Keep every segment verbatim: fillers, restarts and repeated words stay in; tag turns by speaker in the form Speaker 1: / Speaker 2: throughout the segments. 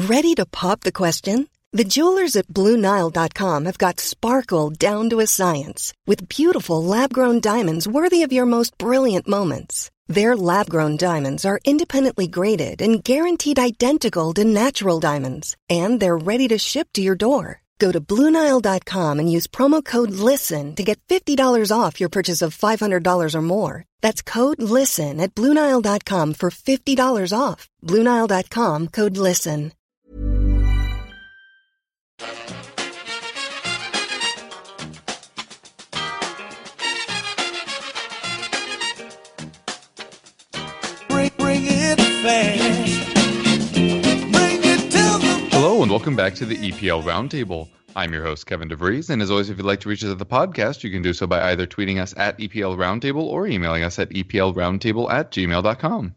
Speaker 1: Ready to pop the question? The jewelers at Blue Nile dot com have got sparkle down to a science with beautiful lab-grown diamonds worthy of your most brilliant moments. Their lab-grown diamonds are independently graded and guaranteed identical to natural diamonds, and they're ready to ship to your door. Go to Blue Nile dot com and use promo code LISTEN to get fifty dollars off your purchase of five hundred dollars or more. That's code LISTEN at Blue Nile dot com for fifty dollars off. Blue Nile dot com, code LISTEN.
Speaker 2: Bring, bring it fast. Bring it to the...
Speaker 3: Hello and welcome back to the E P L Roundtable. I'm your host, Kevin DeVries, and as always, if you'd like to reach us at the podcast, you can do so by either tweeting us at E P L Roundtable or emailing us at eplroundtable at gmail dot com.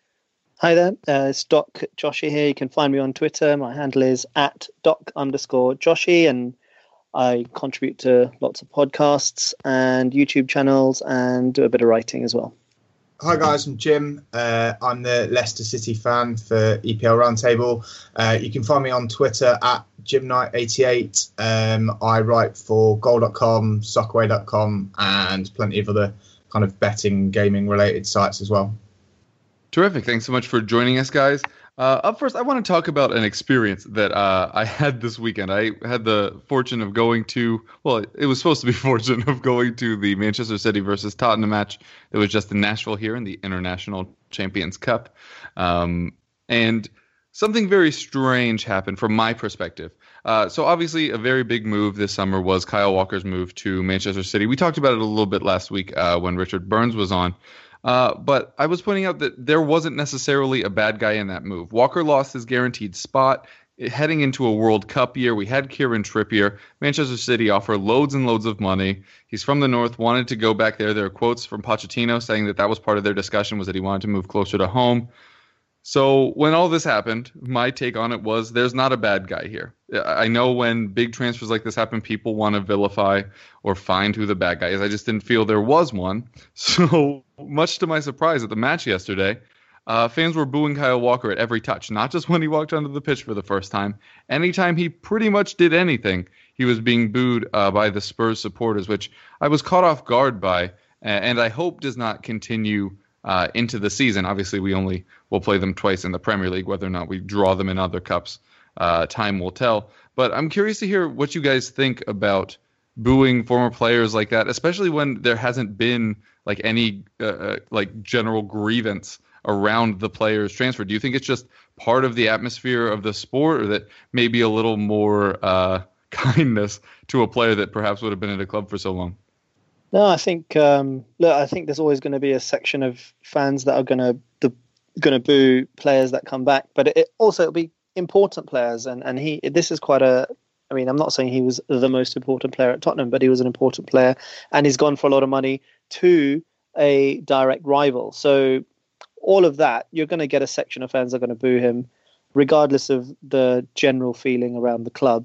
Speaker 4: Hi there, uh, it's Doc Joshi here. You can find me on Twitter. My handle is at Doc underscore Joshi, and I contribute to lots of podcasts and YouTube channels and do a bit of writing as well.
Speaker 5: Hi guys, I'm Jim. Uh, I'm the Leicester City fan for E P L Roundtable. Uh, you can find me on Twitter at Jim Knight eighty-eight. Um, I write for goal dot com, soccerway dot com, and plenty of other kind of betting, gaming related sites as well.
Speaker 3: Terrific. Thanks so much for joining us, guys. Uh, up first, I want to talk about an experience that uh, I had this weekend. I had the fortune of going to, well, it was supposed to be fortune of going to the Manchester City versus Tottenham match that was just in Nashville here in the International Champions Cup. Um, and something very strange happened from my perspective. Uh, so obviously a very big move this summer was Kyle Walker's move to Manchester City. We talked about it a little bit last week uh, when Richard Burns was on. Uh, but I was pointing out that there wasn't necessarily a bad guy in that move. Walker lost his guaranteed spot. Heading into a World Cup year, we had Kieran Trippier. Manchester City offer loads and loads of money. He's from the north, wanted to go back there. There are quotes from Pochettino saying that that was part of their discussion, was that he wanted to move closer to home. So when all this happened, my take on it was there's not a bad guy here. I know when big transfers like this happen, people want to vilify or find who the bad guy is. I just didn't feel there was one. So much to my surprise at the match yesterday, uh, fans were booing Kyle Walker at every touch, not just when he walked onto the pitch for the first time. Anytime he pretty much did anything, he was being booed uh, by the Spurs supporters, which I was caught off guard by, and I hope does not continue Uh, into the season. Obviously, we only will play them twice in the Premier League. Whether or not we draw them in other cups, uh, time will tell. But I'm curious to hear what you guys think about booing former players like that, especially when there hasn't been like any uh, like general grievance around the player's transfer. Do you think it's just part of the atmosphere of the sport, or that maybe a little more uh, kindness to a player that perhaps would have been at a club for so long?
Speaker 4: No, I think um, look, I think there's always going to be a section of fans that are going to the going to boo players that come back, but it also it'll be important players, and and he this is quite a. I mean, I'm not saying he was the most important player at Tottenham, but he was an important player, and he's gone for a lot of money to a direct rival. So all of that, you're going to get a section of fans that are going to boo him, regardless of the general feeling around the club.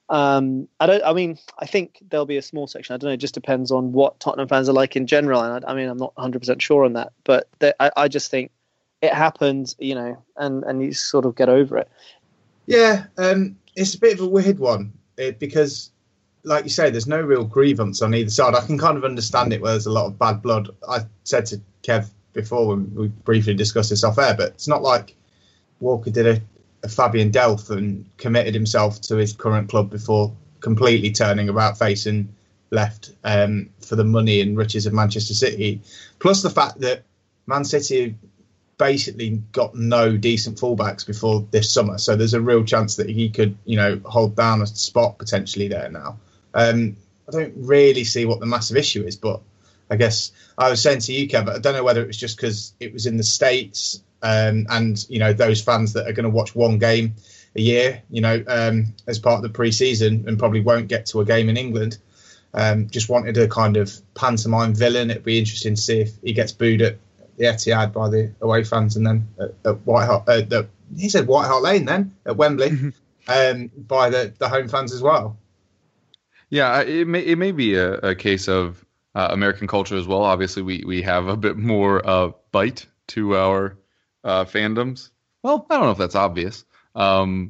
Speaker 4: Um, I don't. I mean, I think there'll be a small section. I don't know. It just depends on what Tottenham fans are like in general. And I, I mean, I'm not one hundred percent sure on that. But they, I, I just think it happens, you know, and, and you sort of get over it.
Speaker 5: Yeah, um, it's a bit of a weird one it, because, like you say, there's no real grievance on either side. I can kind of understand it where there's a lot of bad blood. I said to Kev before when we briefly discussed this off air, but it's not like Walker did a a Fabian Delph and committed himself to his current club before completely turning about face and left um, for the money and riches of Manchester City. Plus the fact that Man City basically got no decent fullbacks before this summer. So there's a real chance that he could, you know, hold down a spot potentially there now. Um, I don't really see what the massive issue is, but I guess I was saying to you, Kev, I don't know whether it was just because it was in the States um, and, you know, those fans that are going to watch one game a year, you know, um, as part of the pre-season and probably won't get to a game in England. Um, just wanted a kind of pantomime villain. It'd be interesting to see if he gets booed at the Etihad by the away fans and then at, at White Hart, uh, the, he said White Hart Lane then at Wembley um, by the, the home fans as well.
Speaker 3: Yeah, it may it may be a, a case of uh, American culture as well. Obviously, we, we have a bit more uh, bite to our uh, fandoms. Well, I don't know if that's obvious. Um,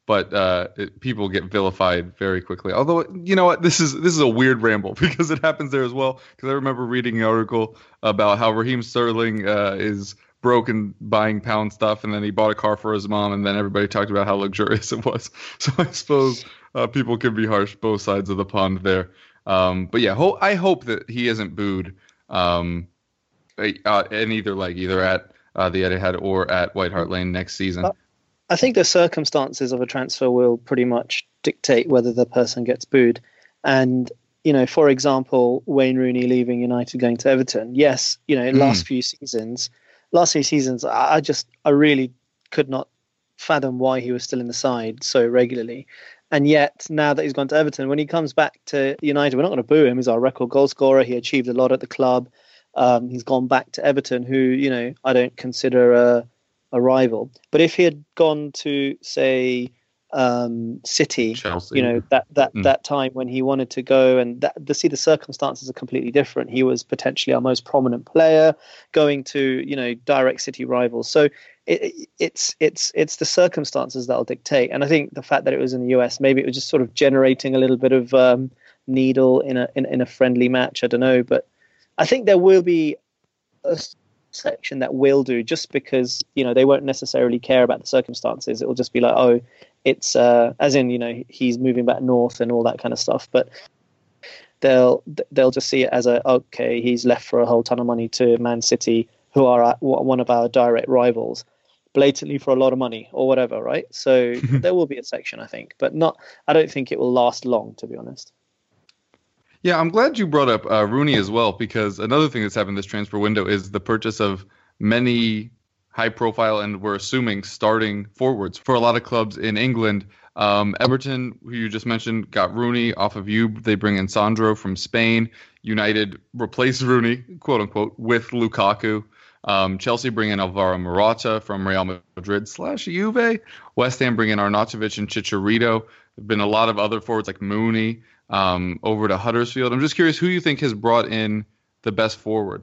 Speaker 3: but uh, it, people get vilified very quickly. Although, you know what, this is this is a weird ramble because it happens there as well. Because I remember reading an article about how Raheem Sterling uh, is broke and buying pound stuff, and then he bought a car for his mom, and then everybody talked about how luxurious it was. So I suppose uh, people can be harsh both sides of the pond there. Um, but yeah, ho- I hope that he isn't booed um, uh, in either leg, either at uh, the Etihad or at White Hart Lane next season.
Speaker 4: Uh, I think the circumstances of a transfer will pretty much dictate whether the person gets booed. And, you know, for example, Wayne Rooney leaving United, going to Everton. Yes, you know, in
Speaker 3: Mm.
Speaker 4: last few seasons, last few seasons, I I just, I really could not fathom why he was still in the side so regularly. And yet, now that he's gone to Everton, when he comes back to United, we're not going to boo him. He's our record goal scorer. He achieved a lot at the club. Um, he's gone back to Everton, who, you know, I don't consider a a rival. But if he had gone to, say, um, City,
Speaker 3: Chelsea.
Speaker 4: you know, that that
Speaker 3: Mm.
Speaker 4: that time when he wanted to go, and that, the see the circumstances are completely different. He was potentially our most prominent player, going to, you know, direct City rivals. So it, it's it's it's the circumstances that'll dictate. And I think the fact that it was in the U S, maybe it was just sort of generating a little bit of um, needle in a in, in a friendly match. I don't know, but I think there will be a section that will do, just because, you know, they won't necessarily care about the circumstances. It will just be like, oh, it's uh, as in, you know, he's moving back north and all that kind of stuff. But they'll they'll just see it as a, okay, he's left for a whole ton of money to Man City, who are at one of our direct rivals, blatantly for a lot of money or whatever, right? So there will be a section, I think, but not. I don't think it will last long, to be honest.
Speaker 3: Yeah, I'm glad you brought up uh, Rooney as well, because another thing that's happened this transfer window is the purchase of many high-profile and we're assuming starting forwards for a lot of clubs in England. Um, Everton, who you just mentioned, got Rooney off of you. They bring in Sandro from Spain. United replace Rooney, quote unquote, with Lukaku. Um, Chelsea bring in Alvaro Morata from Real Madrid slash Juve. West Ham bring in Arnautovic and Chicharito. There have been a lot of other forwards like Mooney um, over to Huddersfield. I'm just curious who you think has brought in the best forward.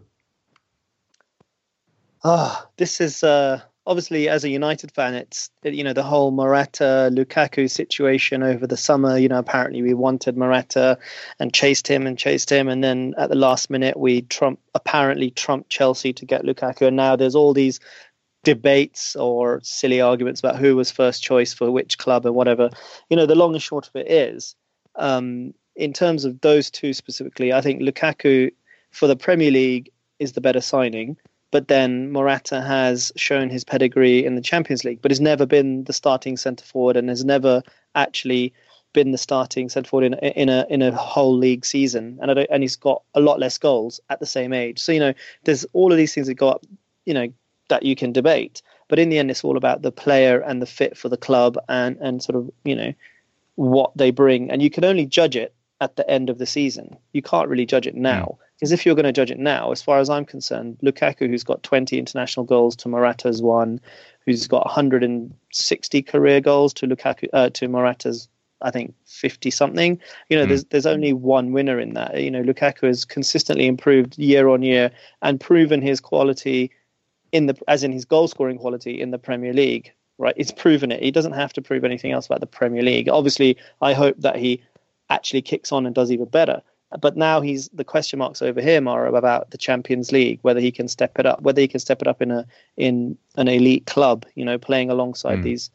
Speaker 4: Ah, this is uh, obviously, as a United fan, it's, you know, the whole Morata Lukaku situation over the summer. You know, apparently we wanted Morata and chased him and chased him, and then at the last minute we trump apparently trumped Chelsea to get Lukaku, and now there's all these debates or silly arguments about who was first choice for which club and whatever. You know, the long and short of it is, um, in terms of those two specifically, I think Lukaku for the Premier League is the better signing. But then Morata has shown his pedigree in the Champions League, but has never been the starting centre forward and has never actually been the starting centre forward in, in a in a whole league season. And I don't, and he's got a lot less goals at the same age. So, you know, there's all of these things that go up, you know, that you can debate. But in the end, it's all about the player and the fit for the club and and sort of, you know, what they bring. And you can only judge it at the end of the season. You can't really judge it now. Because if you're going to judge it now, as far as I'm concerned, Lukaku, who's got twenty international goals to Morata's one, who's got one hundred sixty career goals to Lukaku uh, to Morata's, I think, fifty something. You know, mm. there's there's only one winner in that. You know, Lukaku has consistently improved year on year and proven his quality in the, as in his goal scoring quality in the Premier League. Right, it's proven it. He doesn't have to prove anything else about the Premier League. Obviously, I hope that he actually kicks on and does even better. But now he's the question marks over him are about the Champions League, whether he can step it up, whether he can step it up in a in an elite club, you know, playing alongside mm. these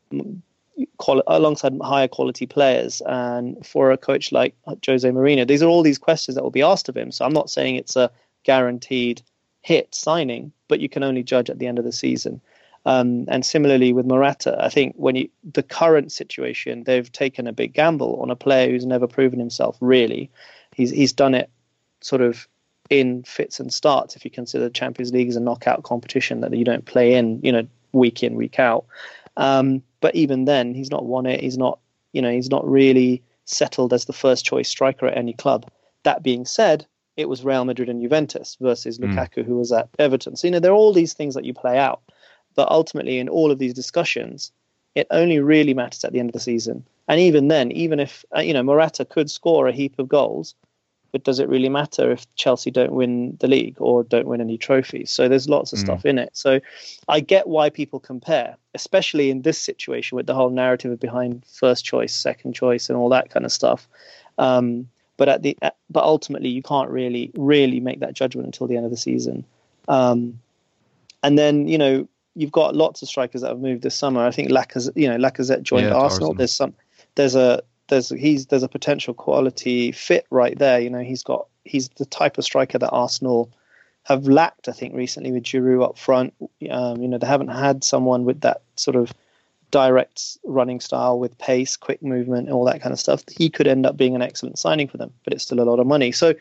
Speaker 4: quali- alongside higher quality players. And for a coach like Jose Mourinho, these are all these questions that will be asked of him. So I'm not saying it's a guaranteed hit signing, but you can only judge at the end of the season. Um, and similarly with Morata, I think when you, the current situation, they've taken a big gamble on a player who's never proven himself really. He's he's done it sort of in fits and starts. If you consider the Champions League as a knockout competition that you don't play in, you know, week in, week out. Um, but even then, he's not won it. He's not, you know, he's not really settled as the first choice striker at any club. That being said, it was Real Madrid and Juventus versus mm. Lukaku, who was at Everton. So, you know, there are all these things that you play out. But ultimately, in all of these discussions, it only really matters at the end of the season. And even then, even if, uh, you know, Morata could score a heap of goals, but does it really matter if Chelsea don't win the league or don't win any trophies? So there's lots of mm. stuff in it. So I get why people compare, especially in this situation with the whole narrative behind first choice, second choice, and all that kind of stuff. Um, but at the but ultimately, you can't really really make that judgment until the end of the season. Um, and then you know you've got lots of strikers that have moved this summer. I think Lacazette, you know, Lacazette joined
Speaker 3: yeah,
Speaker 4: Arsenal.
Speaker 3: Arsenal.
Speaker 4: There's some there's a There's he's there's a potential quality fit right there. You know, he's got he's the type of striker that Arsenal have lacked, I think, recently with Giroud up front. Um, you know, they haven't had someone with that sort of direct running style with pace, quick movement, and all that kind of stuff. He could end up being an excellent signing for them, but it's still a lot of money. So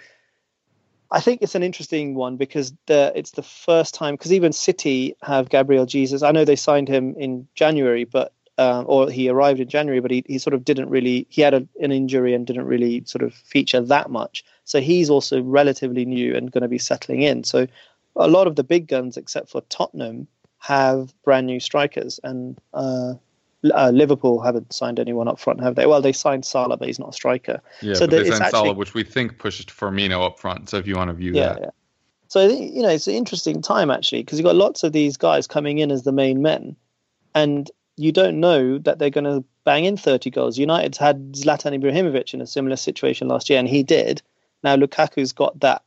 Speaker 4: I think it's an interesting one because the, it's the first time, because even City have Gabriel Jesus. I know they signed him in January, but Um, or he arrived in January, but he, he sort of didn't really, he had a, an injury and didn't really sort of feature that much. So he's also relatively new and going to be settling in. So a lot of the big guns, except for Tottenham, have brand new strikers. And uh, uh, Liverpool haven't signed anyone up front, have they? Well, they signed Salah, but he's not a striker.
Speaker 3: Yeah,
Speaker 4: so
Speaker 3: but they
Speaker 4: it's
Speaker 3: signed
Speaker 4: actually,
Speaker 3: Salah, which we think pushed Firmino up front. So if you want to view
Speaker 4: yeah,
Speaker 3: that.
Speaker 4: Yeah. So, you know, it's an interesting time, actually, because you've got lots of these guys coming in as the main men. And you don't know that they're going to bang in thirty goals. United's had Zlatan Ibrahimovic in a similar situation last year, and he did. Now Lukaku's got that,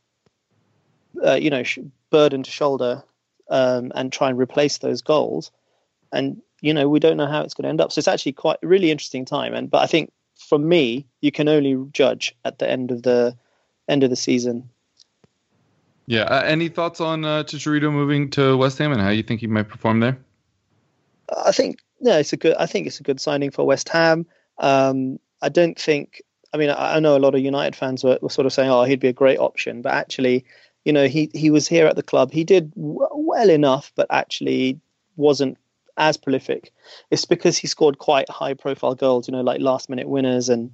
Speaker 4: uh, you know, sh- burden to shoulder um, and try and replace those goals. And, you know, we don't know how it's going to end up. So it's actually quite a really interesting time. And But I think, for me, you can only judge at the end of the end of the season.
Speaker 3: Yeah. Uh, any thoughts on uh, Chicharito moving to West Ham and how you think he might perform there?
Speaker 4: I think yeah, it's a good. I think it's a good signing for West Ham. Um, I don't think. I mean, I, I know a lot of United fans were, were sort of saying, "Oh, he'd be a great option," but actually, you know, he he was here at the club. He did w- well enough, but actually wasn't as prolific. It's because he scored quite high-profile goals, you know, like last-minute winners and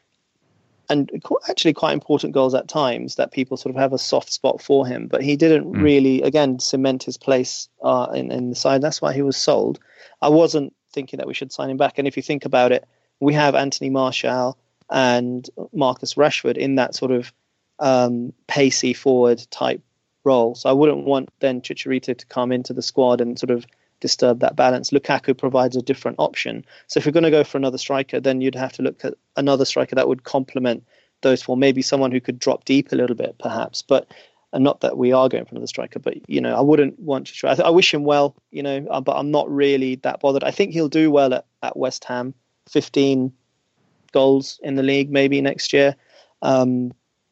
Speaker 4: and actually quite important goals at times that people sort of have a soft spot for him. But he didn't mm. really, again, cement his place uh, in in the side. That's why he was sold. I wasn't thinking that we should sign him back. And if you think about it, we have Anthony Martial and Marcus Rashford in that sort of um, pacey forward type role. So I wouldn't want then Chicharito to come into the squad and sort of disturb that balance. Lukaku provides a different option. So if you're going to go for another striker, then you'd have to look at another striker that would complement those four. Maybe someone who could drop deep a little bit, perhaps. But and not that we are going for another striker, but, you know, I wouldn't want to try. I, th- I wish him well, you know, uh, but I'm not really that bothered. I think he'll do well at, at West Ham, fifteen goals in the league maybe next year. Um,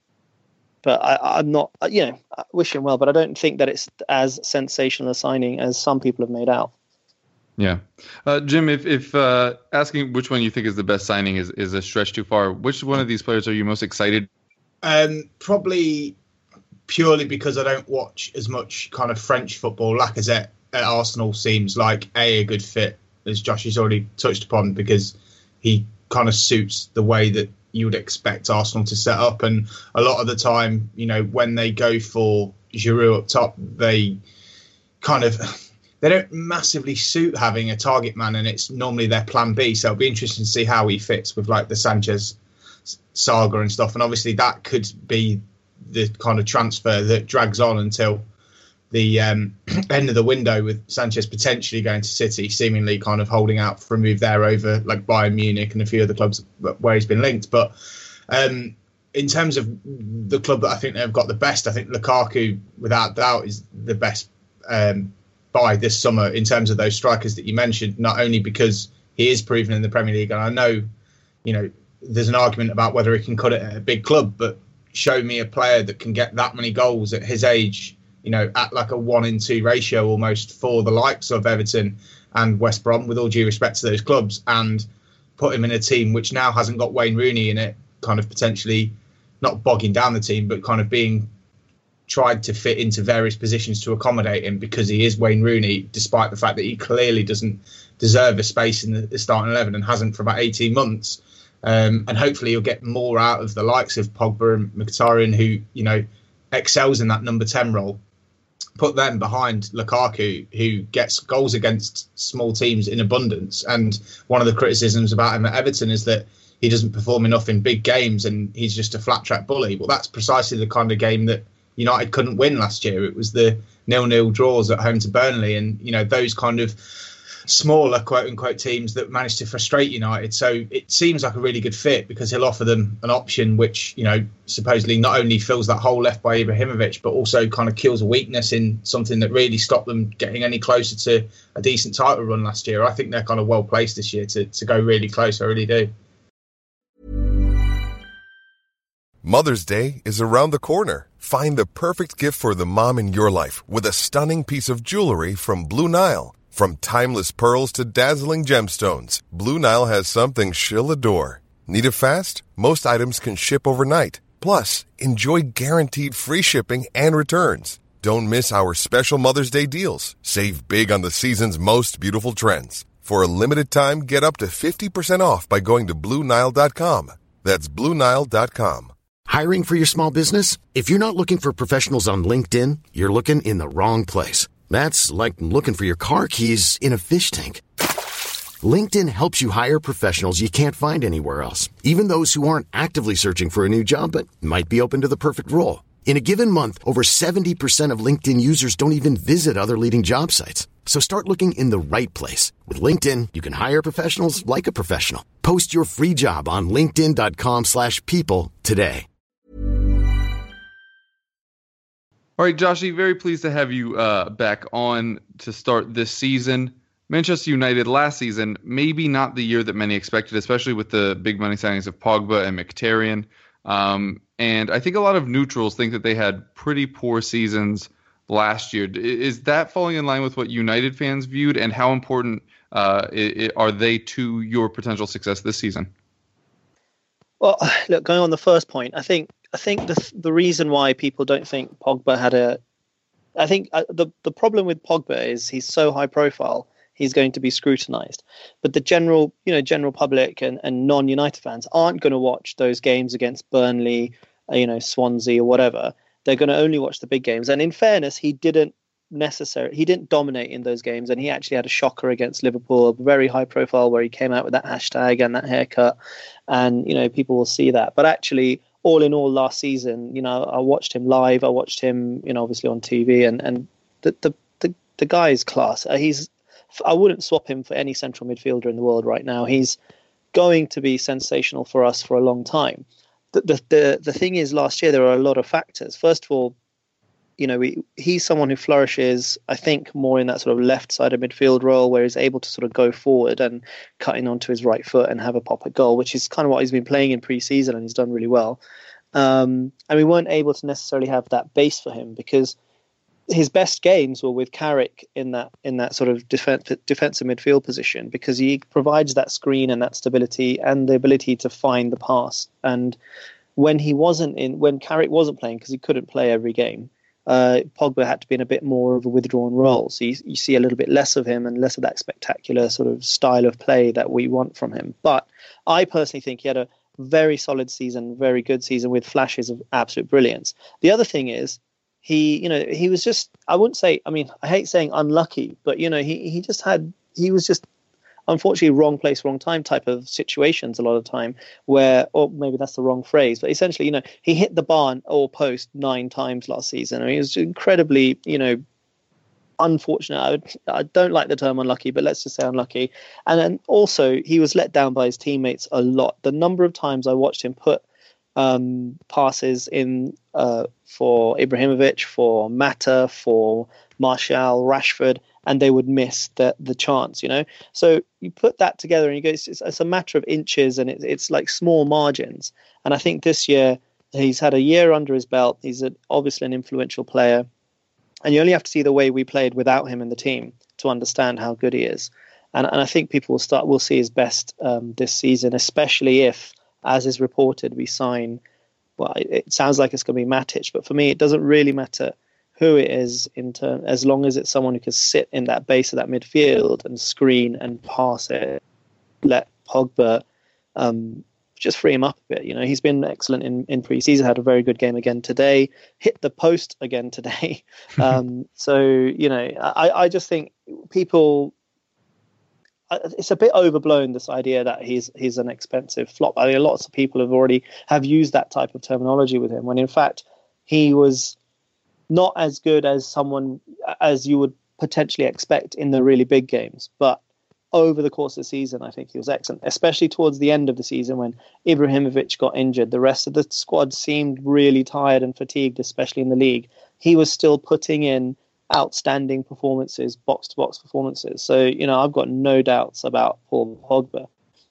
Speaker 4: but I, I'm not, you know, I wish him well, but I don't think that it's as sensational a signing as some people have made out.
Speaker 3: Yeah. Uh, Jim, if, if uh, asking which one you think is the best signing is, is a stretch too far, which one of these players are you most excited?
Speaker 5: Um, probably... Purely because I don't watch as much kind of French football. Lacazette at Arsenal seems like a, a good fit, as Josh has already touched upon, because he kind of suits the way that you would expect Arsenal to set up. And a lot of the time, you know, when they go for Giroud up top, they kind of they don't massively suit having a target man, and it's normally their plan B. So it'll be interesting to see how he fits with like the Sanchez saga and stuff. And obviously that could be the kind of transfer that drags on until the um, end of the window, with Sanchez potentially going to City, seemingly kind of holding out for a move there over like Bayern Munich and a few other clubs where he's been linked. But um, in terms of the club that I think they've got the best, I think Lukaku, without doubt, is the best um, buy this summer in terms of those strikers that you mentioned, not only because he is proven in the Premier League, and I know, you know, there's an argument about whether he can cut it at a big club, but show me a player that can get that many goals at his age, you know, at like a one in two ratio almost for the likes of Everton and West Brom, with all due respect to those clubs, and put him in a team which now hasn't got Wayne Rooney in it, kind of potentially not bogging down the team, but kind of being tried to fit into various positions to accommodate him, because he is Wayne Rooney, despite the fact that he clearly doesn't deserve a space in the, the starting eleven and hasn't for about eighteen months. Um, and hopefully you'll get more out of the likes of Pogba and Mkhitaryan, who, you know, excels in that number ten role. put them behind Lukaku, who gets goals against small teams in abundance. And one of the criticisms about him at Everton is that he doesn't perform enough in big games and he's just a flat track bully. Well, that's precisely the kind of game that United couldn't win last year. It was the nil-nil draws at home to Burnley, and you know, those kind of smaller quote unquote teams that managed to frustrate United. So it seems like a really good fit because he'll offer them an option which, you know, supposedly not only fills that hole left by Ibrahimovic, but also kind of kills a weakness in something that really stopped them getting any closer to a decent title run last year. I think they're kind of well placed this year to, to go really close. I really do.
Speaker 6: Mother's Day is around the corner. Find the perfect gift for the mom in your life with a stunning piece of jewelry from Blue Nile. From timeless pearls to dazzling gemstones, Blue Nile has something she'll adore. Need it fast? Most items can ship overnight. Plus, enjoy guaranteed free shipping and returns. Don't miss our special Mother's Day deals. Save big on the season's most beautiful trends. For a limited time, get up to fifty percent off by going to Blue Nile dot com. That's Blue Nile dot com.
Speaker 7: Hiring for your small business? If you're not looking for professionals on LinkedIn, you're looking in the wrong place. That's like looking for your car keys in a fish tank. LinkedIn helps you hire professionals you can't find anywhere else, even those who aren't actively searching for a new job but might be open to the perfect role. In a given month, over seventy percent of LinkedIn users don't even visit other leading job sites. So start looking in the right place. With LinkedIn, you can hire professionals like a professional. Post your free job on linkedin dot com slash people today.
Speaker 3: All right, Joshy, very pleased to have you uh, back on to start this season. Manchester United last season, maybe not the year that many expected, especially with the big money signings of Pogba and Mkhitaryan. Um, and I think a lot of neutrals think that they had pretty poor seasons last year. Is that falling in line with what United fans viewed, and how important uh, it, are they to your potential success this season?
Speaker 4: Well, look, going on the first point, I think I think the the reason why people don't think Pogba had a, I think uh, the the problem with Pogba is he's so high profile, he's going to be scrutinized. But the general, you know, general public and, and non-United fans aren't going to watch those games against Burnley, uh, you know, Swansea or whatever. They're going to only watch the big games. And in fairness, he didn't necessarily, he didn't dominate in those games. And he actually had a shocker against Liverpool, very high profile, where he came out with that hashtag and that haircut. And, you know, people will see that. But actually, all in all, last season, you know, I watched him live. I watched him, you know, obviously on T V, and, and the, the, the, the guy is class. Uh, he's, I wouldn't swap him for any central midfielder in the world right now. He's going to be sensational for us for a long time. The, the, the, the thing is, last year, there are a lot of factors. First of all, you know, we, he's someone who flourishes, I think, more in that sort of left side of midfield role, where he's able to sort of go forward and cut in onto his right foot and have a pop at goal, which is kind of what he's been playing in pre-season, and he's done really well. Um, and we weren't able to necessarily have that base for him because his best games were with Carrick in that in that sort of defense, defensive midfield position, because he provides that screen and that stability and the ability to find the pass. And when he wasn't in, when Carrick wasn't playing, because he couldn't play every game, uh, Pogba had to be in a bit more of a withdrawn role. So you, you see a little bit less of him and less of that spectacular sort of style of play that we want from him. But I personally think he had a very solid season, very good season with flashes of absolute brilliance. The other thing is, He, you know, he was just, I wouldn't say, I mean, I hate saying unlucky, but, you know, he, he just had, he was just, unfortunately, wrong place, wrong time type of situations a lot of the time where, or maybe that's the wrong phrase, but essentially, you know, he hit the bar or post nine times last season. I mean, it was incredibly, you know, unfortunate. I, would, I don't like the term unlucky, but let's just say unlucky. And then also, he was let down by his teammates a lot. The number of times I watched him put um, passes in uh, for Ibrahimovic, for Mata, for Martial, Rashford, and they would miss the the chance, you know. So you put that together and you go, it's, it's, it's a matter of inches, and it, it's like small margins. And I think this year he's had a year under his belt. He's a, obviously an influential player, and you only have to see the way we played without him in the team to understand how good he is. And, and I think people will start will see his best um, this season, especially if, as is reported, we sign, well, it, it sounds like it's going to be Matic, but for me, it doesn't really matter who it is in turn, as long as it's someone who can sit in that base of that midfield and screen and pass it, let Pogba um, just free him up a bit. You know, he's been excellent in, in pre-season, had a very good game again today, hit the post again today. um, so, you know, I, I just think people, it's a bit overblown, this idea that he's he's an expensive flop. I mean, lots of people have already have used that type of terminology with him, when in fact he was not as good as someone as you would potentially expect in the really big games. But over the course of the season, I think he was excellent, especially towards the end of the season when Ibrahimovic got injured. The rest of the squad seemed really tired and fatigued, especially in the league. He was still putting in outstanding performances, box-to-box performances. So, you know, I've got no doubts about Paul Pogba.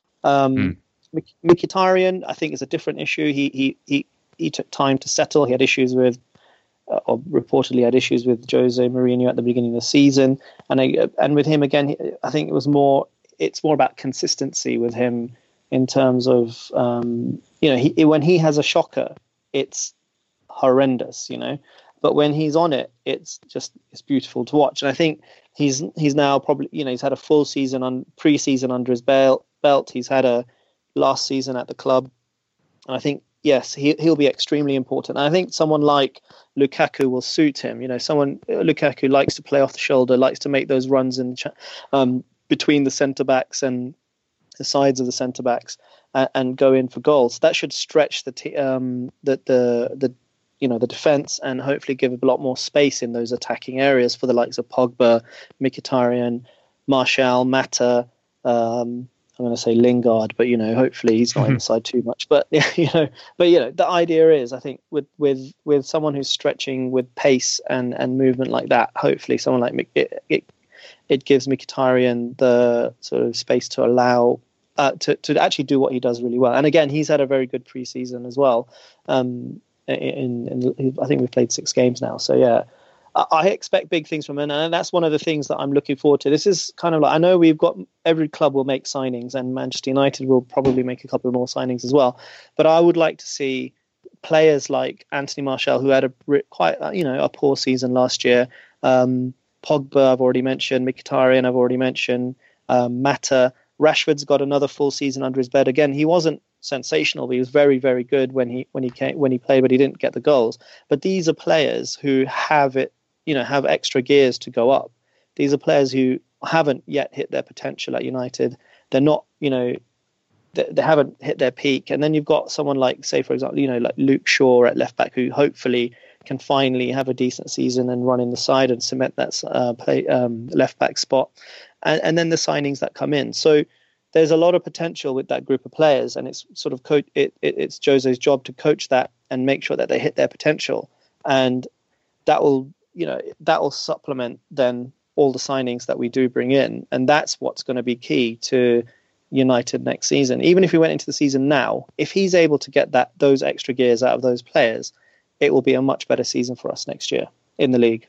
Speaker 4: Um, mm. Mkhitaryan, I think, is a different issue. He he he he took time to settle. He had issues with, uh, or reportedly had issues with Jose Mourinho at the beginning of the season, and I, and with him again, I think it was more. It's more about consistency with him in terms of, um, you know, he, when he has a shocker, it's horrendous, you know. But when he's on it, it's just it's beautiful to watch. And I think he's he's now probably, you know, he's had a full season on pre-season under his belt. Belt. He's had a last season at the club, and I think yes, he he'll be extremely important. And I think someone like Lukaku will suit him. You know, someone Lukaku likes to play off the shoulder, likes to make those runs in um, between the centre backs and the sides of the centre backs, and, and go in for goals. That should stretch the t- um, the the the. you know, the defence, and hopefully give a lot more space in those attacking areas for the likes of Pogba, Mkhitaryan, Martial, Mata. Um, I'm going to say Lingard, but, you know, hopefully he's not inside too much. But, you know, but, you know, the idea is, I think, with with, with someone who's stretching with pace and, and movement like that, hopefully someone like it, it, it gives Mkhitaryan the sort of space to allow uh, to, to actually do what he does really well. And again, he's had a very good pre-season as well. Um, In, in, I think we've played six games now, so yeah, I, I expect big things from him, and that's one of the things that I'm looking forward to. This is kind of like, I know we've got every club will make signings, and Manchester United will probably make a couple more signings as well. But I would like to see players like Anthony Martial, who had a quite you know a poor season last year. Um, Pogba, I've already mentioned. Mkhitaryan, I've already mentioned. Um, Mata. Rashford's got another full season under his bed. Again, he wasn't sensational, but he was very, very good when he when he came when he played, but he didn't get the goals. But these are players who have it, you know, have extra gears to go up. These are players who haven't yet hit their potential at United. They're not, you know, they, they haven't hit their peak. And then you've got someone like, say, for example, you know, like Luke Shaw at left back, who hopefully can finally have a decent season and run in the side and cement that uh, play um, left back spot. And, and then the signings that come in. So there's a lot of potential with that group of players, and it's sort of co- it, it, it's Jose's job to coach that and make sure that they hit their potential, and that will, you know, that will supplement then all the signings that we do bring in, and that's what's going to be key to United next season. Even if we went into the season now, if he's able to get that those extra gears out of those players, it will be a much better season for us next year in the league.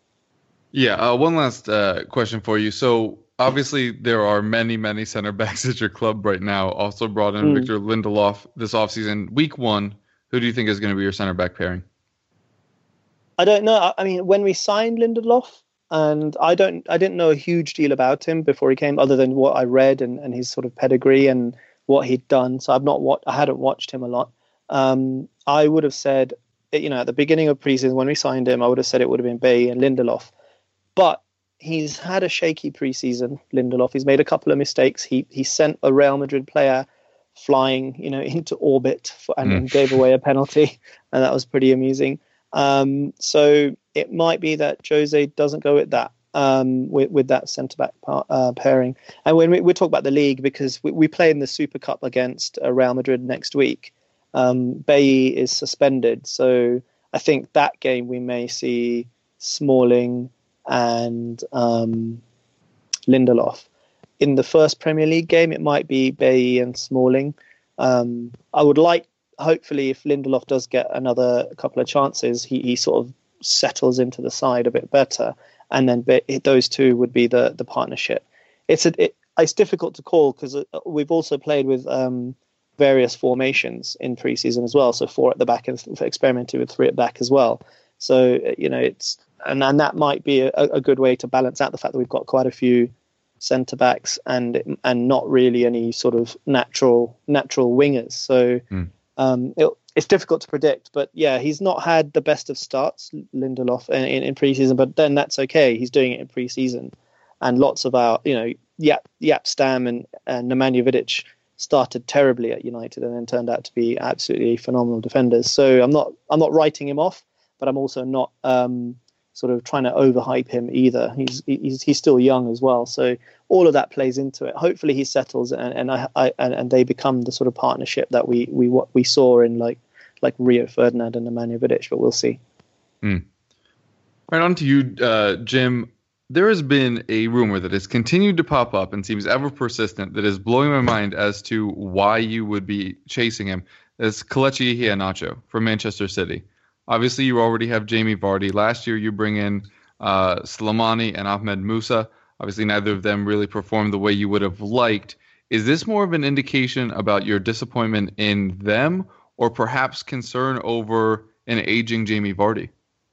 Speaker 4: Yeah.
Speaker 3: Uh, one last uh, question for you. So obviously there are many, many center backs at your club right now. Also brought in mm. Victor Lindelof this offseason. Week one, who do you think is going to be your center back pairing?
Speaker 4: I don't know. I mean, when we signed Lindelof, and I don't, I didn't know a huge deal about him before he came, other than what I read and, and his sort of pedigree and what he'd done. So I've not watched, I hadn't watched him a lot. Um, I would have said, you know, at the beginning of preseason when we signed him, I would have said it would have been Bailly and Lindelof. But he's had a shaky preseason, Lindelof. He's made a couple of mistakes. He he sent a Real Madrid player flying, you know, into orbit for, and, mm. and gave away a penalty, and that was pretty amusing. Um, so it might be that Jose doesn't go with that, um, with, with that centre back par, uh, pairing. And when we, we talk about the league, because we, we play in the Super Cup against uh, Real Madrid next week, um, Bailly is suspended, so I think that game we may see Smalling and um, Lindelof. In the first Premier League game, it might be Bailly and Smalling. Um, I would like, hopefully, if Lindelof does get another couple of chances, he, he sort of settles into the side a bit better, and then those two would be the the partnership. It's a, it, it's difficult to call because we've also played with um, various formations in pre-season as well. So four at the back and experimented with three at the back as well. So, you know, it's and, and that might be a, a good way to balance out the fact that we've got quite a few centre backs and and not really any sort of natural natural wingers. So mm. um, it, it's difficult to predict. But yeah, he's not had the best of starts, Lindelof, in, in, in pre-season. But then that's okay. He's doing it in pre-season, and lots of our, you know, Yap Yap Stam and, and Nemanja Vidic started terribly at United and then turned out to be absolutely phenomenal defenders. So I'm not I'm not writing him off, but I'm also not um, sort of trying to overhype him either. He's he's he's still young as well, so all of that plays into it. Hopefully he settles and and I, I and, and they become the sort of partnership that we we what we saw in like like Rio Ferdinand and Nemanja Vidic. But we'll see.
Speaker 3: Mm. Right, on to you, uh, Jim. There has been a rumor that has continued to pop up and seems ever persistent that is blowing my mind as to why you would be chasing him. It's Kelechi Iheanacho from Manchester City. Obviously, you already have Jamie Vardy. Last year, you bring in uh, Slimani and Ahmed Musa. Obviously, neither of them really performed the way you would have liked. Is this more of an indication about your disappointment in them, or perhaps concern over an aging Jamie Vardy?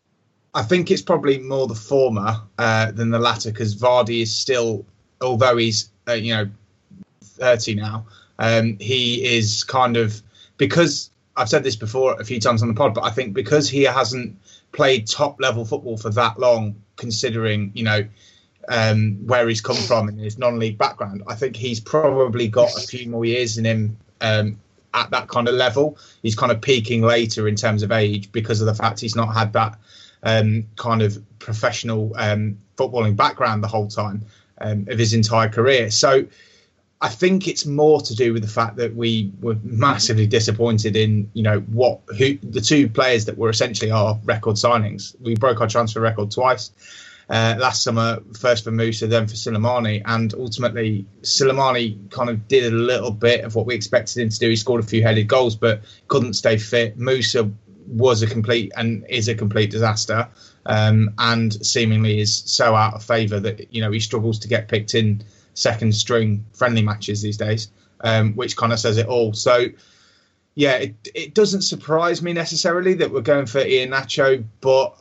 Speaker 5: I think it's probably more the former uh, than the latter, because Vardy is still, although he's uh, you know thirty now, um, he is kind of, because I've said this before a few times on the pod, but I think because he hasn't played top level football for that long, considering you know um, where he's come from in his non-league background, I think he's probably got a few more years in him um, at that kind of level. He's kind of peaking later in terms of age because of the fact he's not had that Um, kind of professional um, footballing background the whole time um, of his entire career. So I think it's more to do with the fact that we were massively disappointed in, you know, what who the two players that were essentially our record signings. We broke our transfer record twice uh, last summer, first for Musa, then for Slimani, and ultimately Slimani kind of did a little bit of what we expected him to do. He scored a few headed goals, but couldn't stay fit. Musa was a complete and is a complete disaster, um, and seemingly is so out of favour that you know he struggles to get picked in second string friendly matches these days, um, which kind of says it all. So yeah, it, it doesn't surprise me necessarily that we're going for Iheanacho, but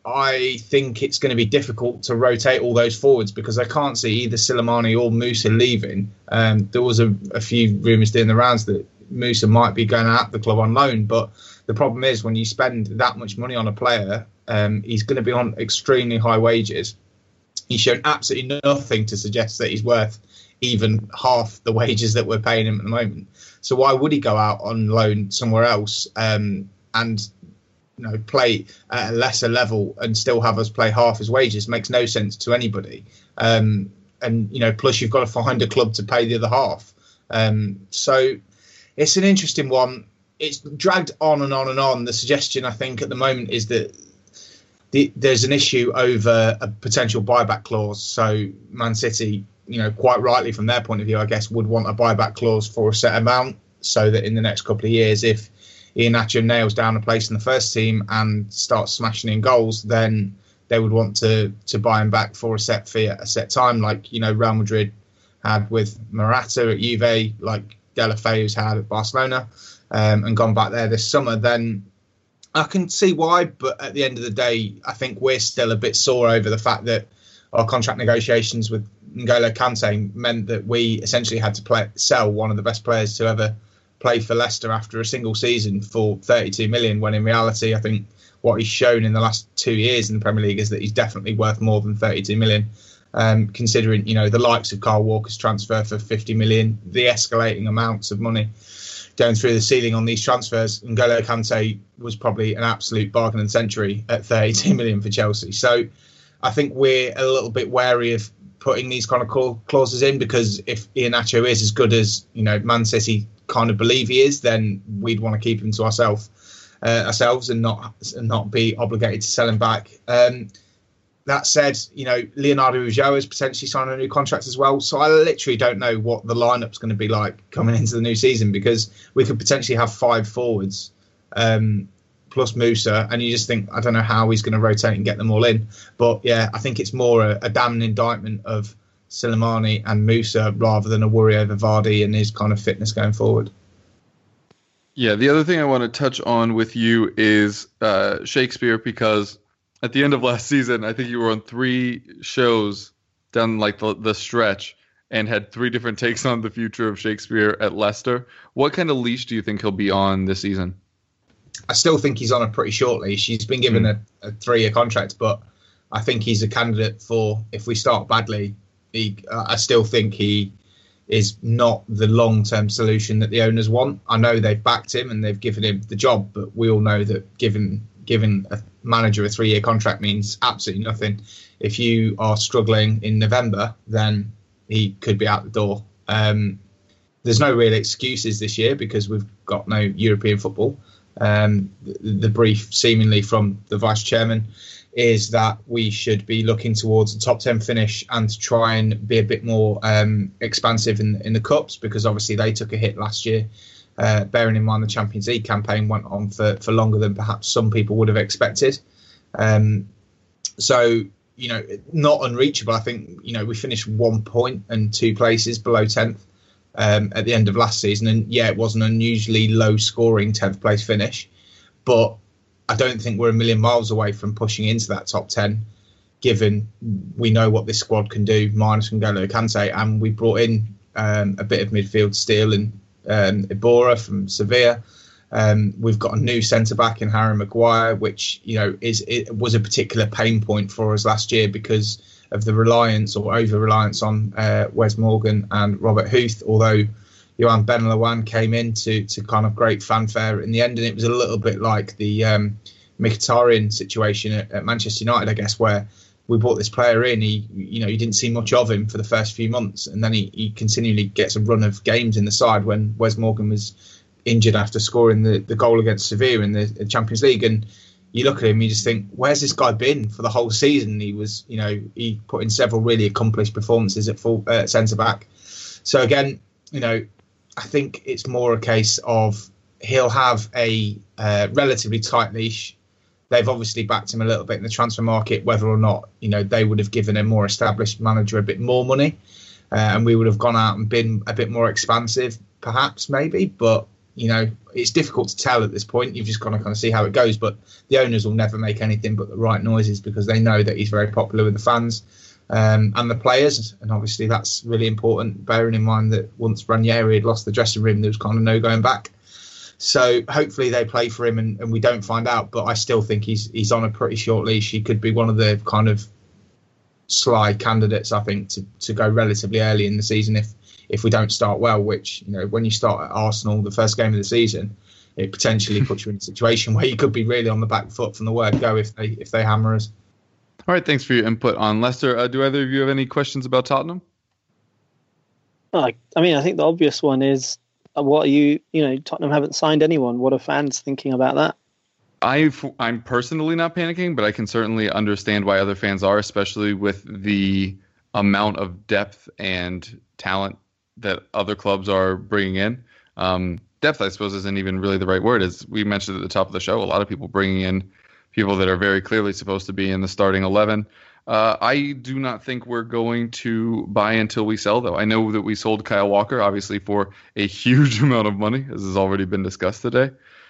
Speaker 5: I think it's going to be difficult to rotate all those forwards because I can't see either Slimani or Musa leaving. Um, there was a, a few rumours doing the rounds that Musa might be going out the club on loan, but the problem is when you spend that much money on a player, um, he's going to be on extremely high wages. He's shown absolutely nothing to suggest that he's worth even half the wages that we're paying him at the moment. So why would he go out on loan somewhere else um, and you know play at a lesser level and still have us play half his wages? Makes no sense to anybody. Um, and you know, plus you've got to find a club to pay the other half. Um, so it's an interesting one. It's dragged on and on and on. The suggestion, I think, at the moment is that the, there's an issue over a potential buyback clause. So Man City, you know, quite rightly from their point of view, I guess, would want a buyback clause for a set amount so that in the next couple of years, if Iheanacho nails down a place in the first team and starts smashing in goals, then they would want to to buy him back for a set fee at a set time, like, you know, Real Madrid had with Morata at Juve, like Deulofeu's had at Barcelona. Um, and gone back there this summer, then I can see why. But at the end of the day, I think we're still a bit sore over the fact that our contract negotiations with N'Golo Kante meant that we essentially had to play, sell one of the best players to ever play for Leicester after a single season for thirty-two million, when in reality, I think what he's shown in the last two years in the Premier League is that he's definitely worth more than thirty-two million. Um, considering, you know, the likes of Kyle Walker's transfer for fifty million, the escalating amounts of money going through the ceiling on these transfers, N'Golo Kante was probably an absolute bargain of the century at thirty-two million for Chelsea. So I think we're a little bit wary of putting these kind of clauses in, because if Iheanacho is as good as, you know, Man City kind of believe he is, then we'd want to keep him to ourselves, uh, ourselves and not and not be obligated to sell him back. Um, That said, you know, Leonardo Ulloa has potentially signed a new contract as well. So I literally don't know what the lineup's going to be like coming into the new season, because we could potentially have five forwards um, plus Musa. And you just think, I don't know how he's going to rotate and get them all in. But yeah, I think it's more a, a damning indictment of Slimani and Musa rather than a worry over Vardy and his kind of fitness going forward.
Speaker 3: Yeah, the other thing I want to touch on with you is uh, Shakespeare, because at the end of last season, I think you were on three shows down like the, the stretch and had three different takes on the future of Shakespeare at Leicester. What kind of leash do you think he'll be on this season?
Speaker 5: I still think he's on a pretty short leash. He's been given mm. a, a three-year contract, but I think he's a candidate for, if we start badly, he, uh, I still think he is not the long-term solution that the owners want. I know they've backed him and they've given him the job, but we all know that giving giving a manager a three-year contract means absolutely nothing. If you are struggling in November, then he could be out the door. Um, there's no real excuses this year because we've got no European football. Um, the, the brief, seemingly from the vice chairman, is that we should be looking towards a top ten finish and to try and be a bit more um, expansive in, in the cups, because obviously they took a hit last year. Uh, bearing in mind the Champions League campaign went on for, for longer than perhaps some people would have expected. Um, so, you know, not unreachable. I think, you know, we finished one point and two places below tenth um, at the end of last season. And yeah, it was an unusually low scoring tenth place finish, but I don't think we're a million miles away from pushing into that top ten, given we know what this squad can do, minus N'Golo Kante, and we brought in um, a bit of midfield steel and um, Iborra from Sevilla. Um, we've got a new centre-back in Harry Maguire, which, you know, is it was a particular pain point for us last year because of the reliance or over-reliance on uh, Wes Morgan and Robert Huth, although Johan Ben Lawan came in to, to kind of great fanfare in the end, and it was a little bit like the um, Mkhitaryan situation at, at Manchester United, I guess, where we brought this player in. He, you know, you didn't see much of him for the first few months, and then he, he continually gets a run of games in the side when Wes Morgan was injured after scoring the, the goal against Sevilla in the, the Champions League. And you look at him, you just think, where's this guy been for the whole season? He was, you know, he put in several really accomplished performances at full uh, centre back. So again, you know, I think it's more a case of he'll have a uh, relatively tight leash. They've obviously backed him a little bit in the transfer market, whether or not, you know, they would have given a more established manager a bit more money, uh, and we would have gone out and been a bit more expansive, perhaps, maybe. But, you know, it's difficult to tell at this point. You've just got to kind of see how it goes. But the owners will never make anything but the right noises because they know that he's very popular with the fans um, and the players. And obviously that's really important, bearing in mind that once Ranieri had lost the dressing room, there was kind of no going back. So hopefully they play for him and, and we don't find out. But I still think he's he's on a pretty short leash. He could be one of the kind of sly candidates, I think, to, to go relatively early in the season if if we don't start well, which, you know, when you start at Arsenal, the first game of the season, it potentially puts you in a situation where you could be really on the back foot from the word go if they if they hammer us.
Speaker 3: All right, thanks for your input on Leicester. Uh, do either of you have any questions about Tottenham?
Speaker 4: Uh, I mean, I think the obvious one is, uh, what are you, you know, Tottenham haven't signed anyone. What are fans thinking about that?
Speaker 3: I, I'm personally not panicking, but I can certainly understand why other fans are, especially with the amount of depth and talent that other clubs are bringing in. Um, depth, I suppose, isn't even really the right word. As we mentioned at the top of the show, a lot of people bringing in people that are very clearly supposed to be in the starting eleven. Uh, I do not think we're going to buy until we sell, though. I know that we sold Kyle Walker, obviously, for a huge amount of money, as has already been discussed today.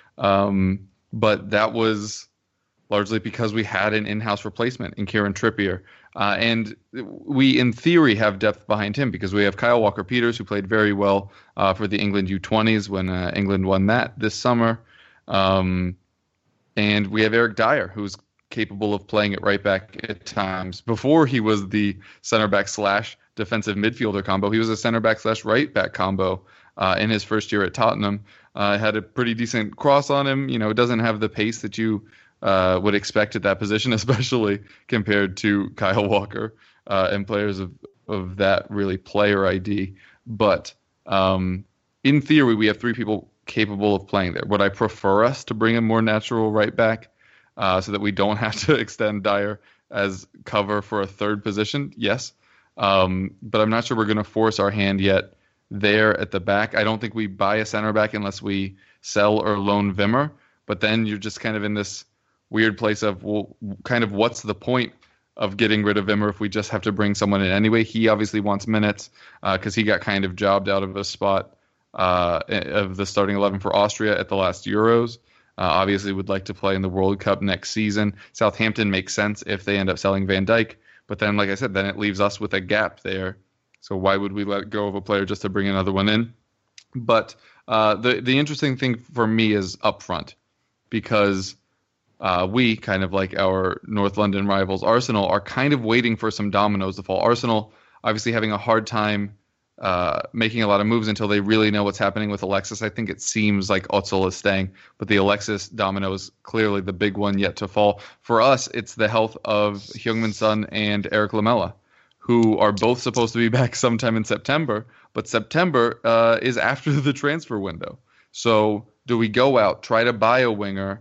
Speaker 3: Um, but that was largely because we had an in-house replacement in Kieran Trippier. Uh, and we, in theory, have depth behind him because we have Kyle Walker-Peters, who played very well uh, for the England U twenties when uh, England won that this summer. Um, and we have Eric Dyer, who's capable of playing it right back at times. Before he was the center back slash defensive midfielder combo, he was a center back slash right back combo uh, in his first year at Tottenham. Uh, had a pretty decent cross on him. You know, doesn't have the pace that you uh, would expect at that position, especially compared to Kyle Walker uh, and players of, of that really player I D. But um, in theory, we have three people capable of playing there. Would I prefer us to bring a more natural right back uh, so that we don't have to extend Dyer as cover for a third position? Yes. Um, but I'm not sure we're going to force our hand yet there at the back. I don't think we buy a center back unless we sell or loan Wimmer. But then you're just kind of in this weird place of, well, kind of what's the point of getting rid of Wimmer if we just have to bring someone in anyway? He obviously wants minutes because uh, he got kind of jobbed out of a spot uh, of the starting eleven for Austria at the last Euros. Uh, obviously would like to play in the World Cup next season. Southampton makes sense if they end up selling Van Dijk. But then, like I said, then it leaves us with a gap there. So why would we let go of a player just to bring another one in? But uh, the the interesting thing for me is up front, because uh, we, kind of like our North London rivals Arsenal, are kind of waiting for some dominoes to fall. Arsenal obviously having a hard time uh, making a lot of moves until they really know what's happening with Alexis. I think it seems like Özil is staying, but the Alexis domino is clearly the big one yet to fall. For us, it's the health of Heung-min Son and Eric Lamela, who are both supposed to be back sometime in September, but September uh, is after the transfer window. So do we go out, try to buy a winger,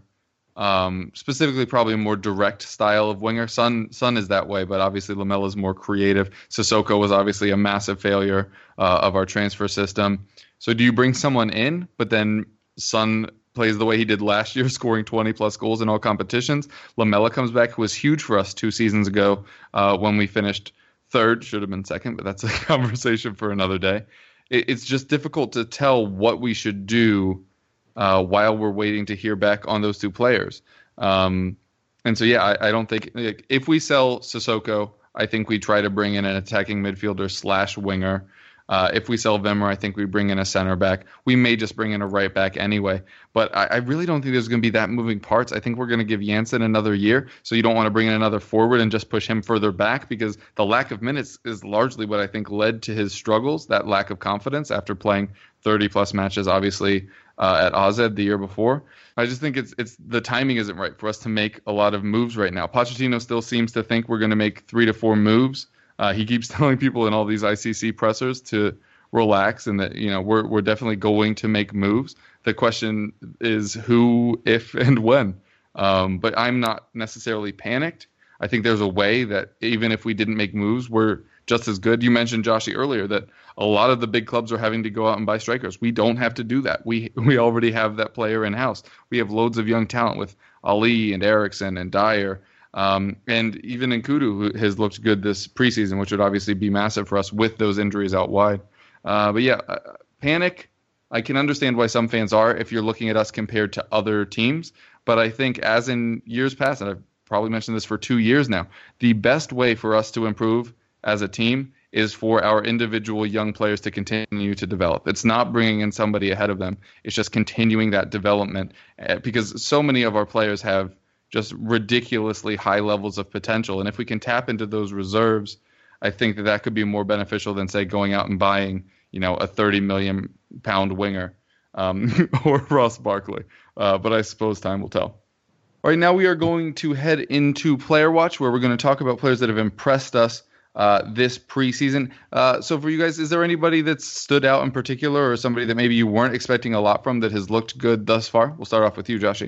Speaker 3: um, specifically probably a more direct style of winger? Son, Son is that way, but obviously Lamela is more creative. Sissoko was obviously a massive failure uh, of our transfer system. So do you bring someone in, but then Son plays the way he did last year, scoring twenty plus goals in all competitions? Lamela comes back, who was huge for us two seasons ago uh, when we finished third, should have been second, but that's a conversation for another day. It, it's just difficult to tell what we should do uh, while we're waiting to hear back on those two players. Um, and so, yeah, I, I don't think like, if we sell Sissoko, I think we try to bring in an attacking midfielder slash winger. Uh, if we sell Wimmer, I think we bring in a center back. We may just bring in a right back anyway. But I, I really don't think there's going to be that moving parts. I think we're going to give Janssen another year. So you don't want to bring in another forward and just push him further back, because the lack of minutes is largely what I think led to his struggles, that lack of confidence after playing thirty plus matches, obviously, uh, at A Z the year before. I just think it's it's the timing isn't right for us to make a lot of moves right now. Pochettino still seems to think we're going to make three to four moves. Uh, he keeps telling people in all these I C C pressers to relax and that, you know, we're we're definitely going to make moves. The question is who, if, and when. Um, but I'm not necessarily panicked. I think there's a way that even if we didn't make moves, we're just as good. You mentioned, Joshy, earlier that a lot of the big clubs are having to go out and buy strikers. We don't have to do that. We we already have that player in-house. We have loads of young talent with Ali and Eriksen and Dyer. Um, and even Nkudu, who has looked good this preseason, which would obviously be massive for us with those injuries out wide. Uh, but yeah, uh, panic. I can understand why some fans are if you're looking at us compared to other teams. But I think as in years past, and I've probably mentioned this for two years now, the best way for us to improve as a team is for our individual young players to continue to develop. It's not bringing in somebody ahead of them. It's just continuing that development, uh, because so many of our players have just ridiculously high levels of potential. And if we can tap into those reserves, I think that that could be more beneficial than, say, going out and buying, you know, a thirty million pound winger um, or Ross Barkley. Uh, but I suppose time will tell. All right, now we are going to head into Player Watch, where we're going to talk about players that have impressed us uh, this preseason. Uh, so for you guys, is there anybody that's stood out in particular, or somebody that maybe you weren't expecting a lot from that has looked good thus far? We'll start off with you, Joshy.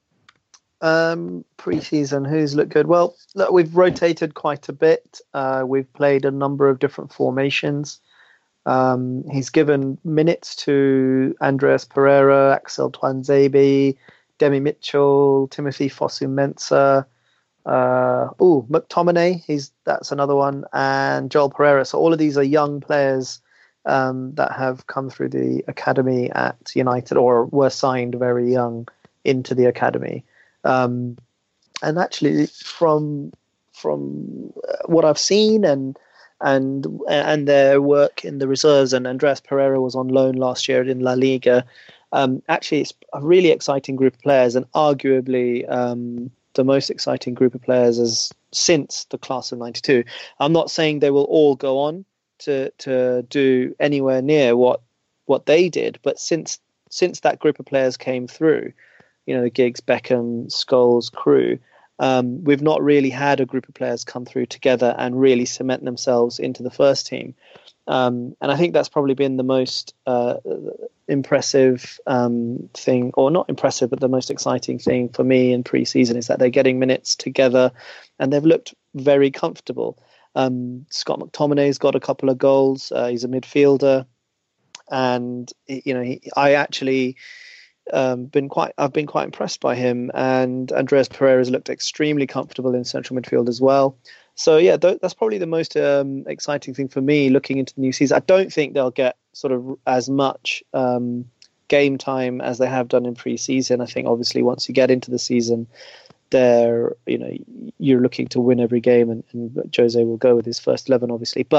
Speaker 4: Um, pre-season, who's looked good? Well, look, we've rotated quite a bit. Uh, we've played a number of different formations. Um, he's given minutes to Andreas Pereira, Axel Tuanzebe, Demi Mitchell, Timothy Fosu-Mensah. Uh, oh, McTominay, he's that's another one, and Joel Pereira. So all of these are young players um, that have come through the academy at United or were signed very young into the academy. Um, and actually, from from what I've seen and and and their work in the reserves, and Andreas Pereira was on loan last year in La Liga. Um, actually, it's a really exciting group of players, and arguably um, the most exciting group of players as since the class of ninety-two. I'm not saying they will all go on to to do anywhere near what what they did, but since since that group of players came through, you know, the Giggs, Beckham, Scholes crew, um, we've not really had a group of players come through together and really cement themselves into the first team. Um, and I think that's probably been the most uh, impressive um, thing, or not impressive, but the most exciting thing for me in pre-season is that they're getting minutes together and they've looked very comfortable. Um, Scott McTominay's got a couple of goals. Uh, he's a midfielder. And, you know, he, I actually... Um, been quite. I've been quite impressed by him, and Andreas Pereira's looked extremely comfortable in central midfield as well. So yeah, th- that's probably the most um, exciting thing for me looking into the new season. I don't think they'll get sort of as much um, game time as they have done in pre-season. I think obviously once you get into the season, there, you know, you're looking to win every game, and, and Jose will go with his first eleven, obviously. But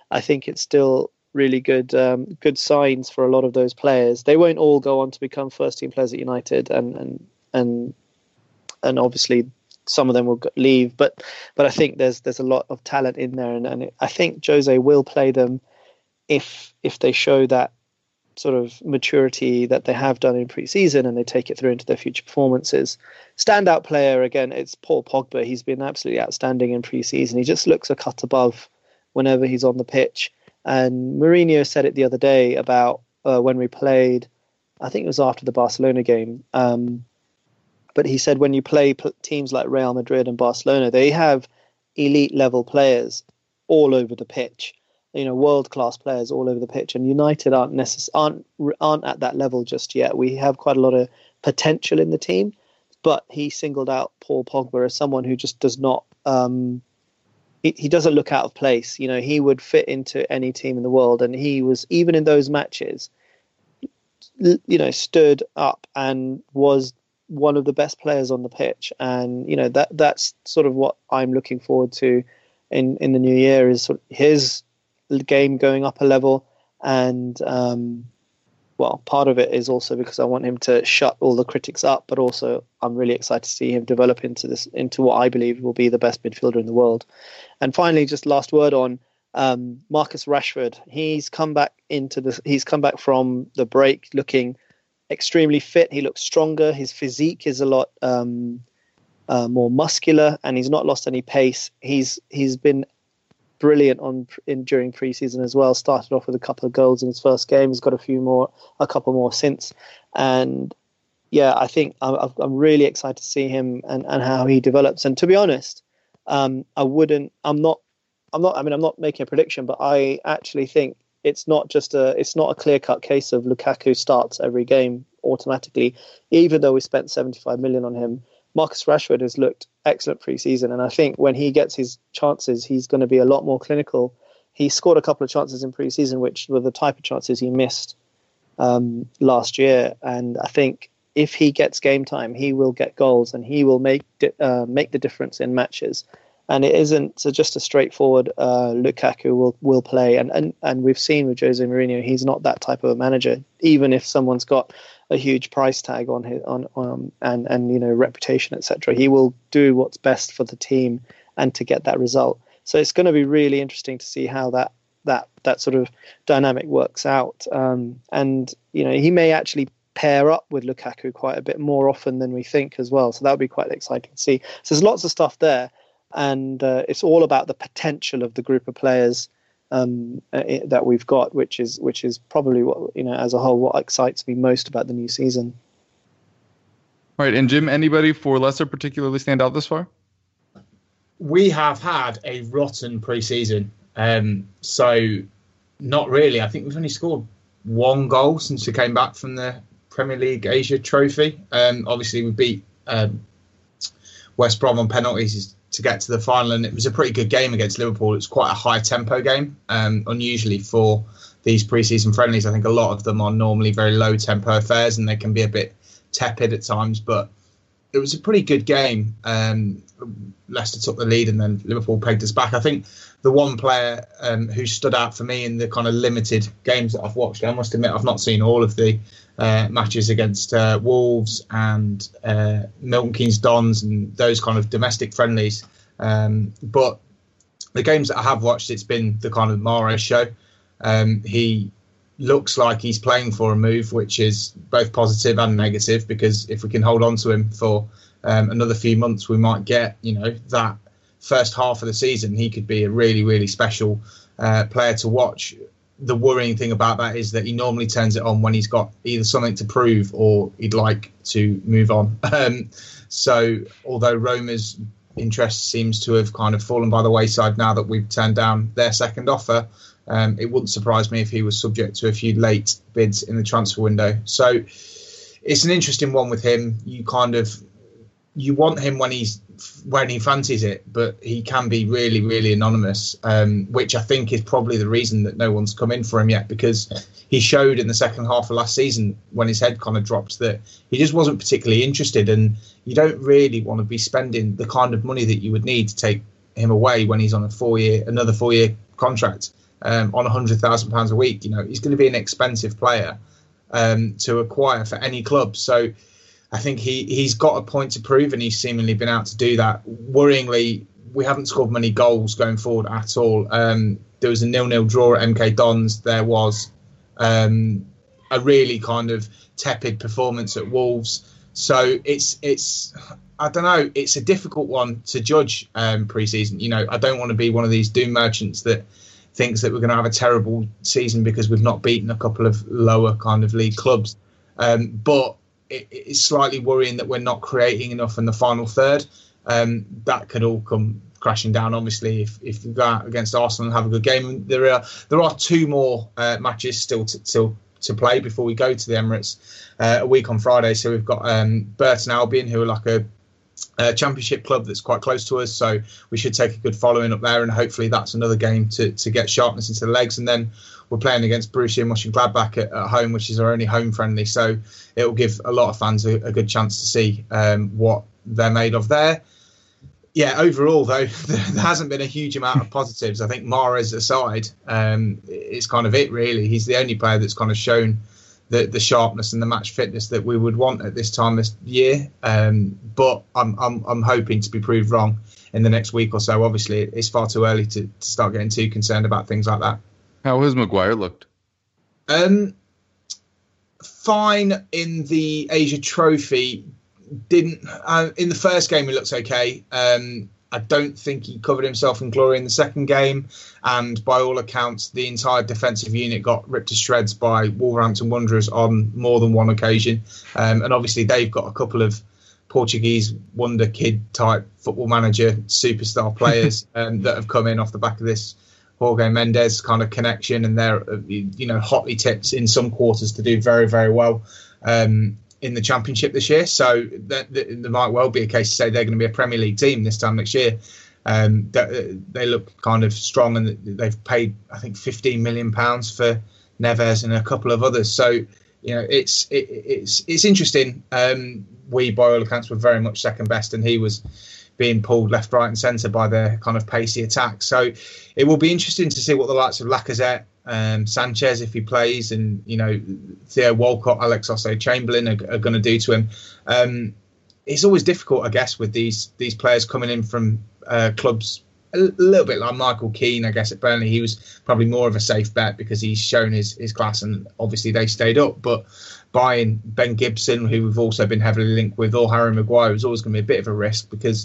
Speaker 4: I think it's still really good um, good signs for a lot of those players. They won't all go on to become first team players at United, and and and and obviously some of them will leave. But but I think there's there's a lot of talent in there, and, and I think Jose will play them if if they show that sort of maturity that they have done in pre-season, and they take it through into their future performances. Standout player again, it's Paul Pogba. He's been absolutely outstanding in pre-season. He just looks a cut above whenever he's on the pitch. And Mourinho said it the other day about uh, when we played, I think it was after the Barcelona game. Um, but he said when you play p- teams like Real Madrid and Barcelona, they have elite level players all over the pitch. You know, world-class players all over the pitch, and United aren't necess- aren't aren't at that level just yet. We have quite a lot of potential in the team, but he singled out Paul Pogba as someone who just does not. Um, he, he doesn't look out of place. You know, he would fit into any team in the world, and he was, even in those matches, you know, stood up and was one of the best players on the pitch. And you know, that that's sort of what I'm looking forward to in in the new year, is sort of his game going up a level. And um well, part of it is also because I want him to shut all the critics up, but also I'm really excited to see him develop into this into what I believe will be the best midfielder in the world. And finally, just last word on um Marcus Rashford. He's come back into the he's come back from the break looking extremely fit. He looks stronger. His physique is a lot um uh, more muscular, and he's not lost any pace. He's he's been brilliant on in during preseason as well. Started off with a couple of goals in his first game. He's got a few more, a couple more since. And yeah, I think I'm, I'm really excited to see him and, and how he develops. And to be honest, um, I wouldn't. I'm not. I'm not. I mean, I'm not making a prediction, but I actually think it's not just a. It's not a clear-cut case of Lukaku starts every game automatically, even though we spent seventy-five million on him. Marcus Rashford has looked excellent pre-season, and I think when he gets his chances, he's going to be a lot more clinical. He scored a couple of chances in pre-season, which were the type of chances he missed um, last year. And I think if he gets game time, he will get goals, and he will make di- uh, make the difference in matches. And it isn't so just a straightforward uh, Lukaku will will play. And, and and we've seen with Jose Mourinho, he's not that type of a manager. Even if someone's got a huge price tag on his on um and and you know reputation, et cetera, he will do what's best for the team and to get that result. So it's going to be really interesting to see how that that that sort of dynamic works out. Um, and you know, he may actually pair up with Lukaku quite a bit more often than we think as well. So that would be quite exciting to see. So there's lots of stuff there, and uh, it's all about the potential of the group of players um uh, that we've got, which is which is probably what, you know, as a whole, what excites me most about the new season.
Speaker 3: Right. And Jim, anybody for Leicester particularly stand out this far?
Speaker 5: We have had a rotten pre-season, um so not really. I think we've only scored one goal since we came back from the Premier League Asia Trophy. Um obviously we beat um West Brom on penalties to get to the final, and it was a pretty good game against Liverpool. It was quite a high tempo game, um, unusually for these pre-season friendlies. I think a lot of them are normally very low tempo affairs, and they can be a bit tepid at times, but it was a pretty good game. Um, Leicester took the lead, and then Liverpool pegged us back. I think the one player um, who stood out for me in the kind of limited games that I've watched, I must admit I've not seen all of the uh, matches against uh, Wolves and uh, Milton Keynes Dons and those kind of domestic friendlies. Um, but the games that I have watched, it's been the kind of Mahrez show. Um, he looks like he's playing for a move, which is both positive and negative, because if we can hold on to him for um, another few months, we might get, you know, that first half of the season, he could be a really, really special uh, player to watch. The worrying thing about that is that he normally turns it on when he's got either something to prove or he'd like to move on. Um, so although Roma's interest seems to have kind of fallen by the wayside now that we've turned down their second offer, um, it wouldn't surprise me if he was subject to a few late bids in the transfer window. So it's an interesting one with him. You kind of, you want him when he's when he fancies it, but he can be really, really anonymous, um, which I think is probably the reason that no one's come in for him yet, because he showed in the second half of last season when his head kind of dropped that he just wasn't particularly interested, and you don't really want to be spending the kind of money that you would need to take him away when he's on a four-year, another four-year contract. um, on one hundred thousand pounds a week. You know, he's going to be an expensive player um, to acquire for any club. So I think he, he's got a point to prove, and he's seemingly been able to do that. Worryingly, we haven't scored many goals going forward at all. Um, there was a nil-nil draw at M K Dons. There was um, a really kind of tepid performance at Wolves. So it's it's I don't know. It's a difficult one to judge um, pre-season. You know, I don't want to be one of these doom merchants that thinks that we're going to have a terrible season because we've not beaten a couple of lower kind of league clubs. Um, but it, it's slightly worrying that we're not creating enough in the final third. Um, that could all come crashing down, obviously, if if we go out against Arsenal and have a good game. There are there are two more uh, matches still to, to to play before we go to the Emirates uh, a week on Friday. So we've got um, Burton Albion, who are like a, a championship club that's quite close to us. So we should take a good following up there, and hopefully that's another game to to get sharpness into the legs. And then we're playing against Borussia Mönchengladbach at, at home, which is our only home friendly. So it will give a lot of fans a, a good chance to see um, what they're made of there. Yeah, overall, though, there hasn't been a huge amount of positives. I think Mahrez aside, um, it's kind of it, really. He's the only player that's kind of shown the, the sharpness and the match fitness that we would want at this time this year. Um, but I'm, I'm I'm hoping to be proved wrong in the next week or so. Obviously, it's far too early to, to start getting too concerned about things like that.
Speaker 3: How has Maguire looked?
Speaker 5: Um, fine in the Asia Trophy. Didn't uh, in the first game he looks okay. Um, I don't think he covered himself in glory in the second game, and by all accounts, the entire defensive unit got ripped to shreds by Wolverhampton Wanderers on more than one occasion. Um, and obviously, they've got a couple of Portuguese wonder kid type football manager superstar players um, that have come in off the back of this Jorge Mendes kind of connection, and they're you know hotly tipped in some quarters to do very very well. Um, in the Championship this year, so that, that, there might well be a case to say they're going to be a Premier League team this time next year. Um, they, they look kind of strong, and they've paid I think fifteen million pounds for Neves and a couple of others. So you know it's it, it's it's interesting. Um, we by all accounts were very much second best, and he was being pulled left, right, and centre by their kind of pacey attack. So it will be interesting to see what the likes of Lacazette, Um, Sanchez, if he plays, and you know Theo Walcott, Alex Oxlade-Chamberlain are, are going to do to him. Um, it's always difficult, I guess, with these these players coming in from uh, clubs a, l- a little bit like Michael Keane. I guess at Burnley, he was probably more of a safe bet because he's shown his his class, and obviously they stayed up. But buying Ben Gibson, who we've also been heavily linked with, or Harry Maguire, is always going to be a bit of a risk because